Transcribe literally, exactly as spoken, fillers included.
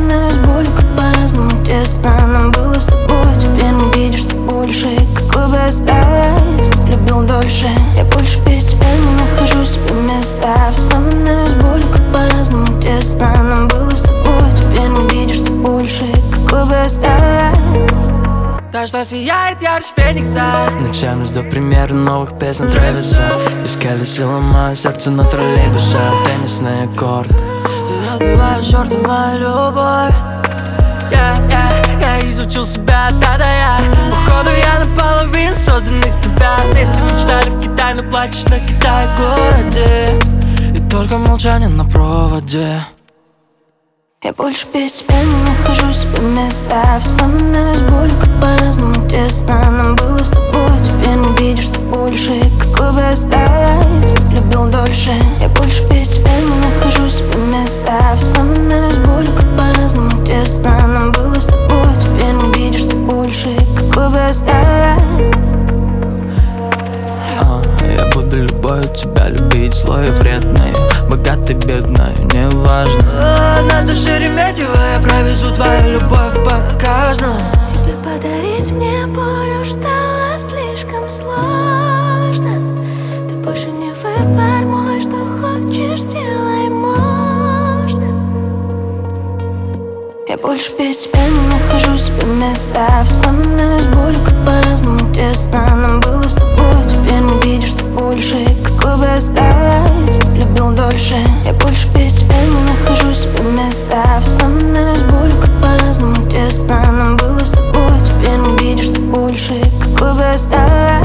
вспоминаю с болью, как по-разному тесно нам было с тобой. Теперь не видишь ты больше, какой бы осталась. Любил дольше, я больше без тебя не нахожу себе места. Вспоминаю с болью, как по-разному тесно нам было с тобой. Теперь не видишь ты больше, какой бы осталась. Та, что сияет ярче феникса. Ночами жду премьеры новых песен Трэвиса. Искали силы мое сердце на троллейбусе. Теннисный аккорд. Я отбиваю шорты, моя любовь. yeah, yeah, Я изучил себя от А до Я. Походу я наполовину создан из тебя. Вместе мечтали в Китай, но плачешь на Китай-городе. И только молчание на проводе. Я больше без тебя не нахожу себе места. Вспоминаю с болью, как по-разному тесно нам было с тобой. Теперь не видишь ты больше, какой бы осталась. Любил дольше, я больше без тебя не нахожу себе места. Вспоминаю с болью, как по-разному тесно нам было с тобой. Теперь не видишь ты больше, какой бы осталась. Я буду любовью тебя любить, злой и вредной, богатой, бедной, неважно. Однажды в Шереметьево я провезу твою любовь по каждому. Тебе подарить мне боль уж стало слишком сложно. Ты больше не выбор мой, что хочешь, делай, можно. Я больше без тебя не нахожу себе места. Вспоминаю с болью, как по-разному тесно нам было с тобой. Теперь не видишь ты больше, какой бы осталась. Любил дольше, я больше без тебя не нахожу себе места. Вспоминаю с болью, как по-разному тесно нам было с тобой. Теперь не видишь ты больше, какой бы осталась.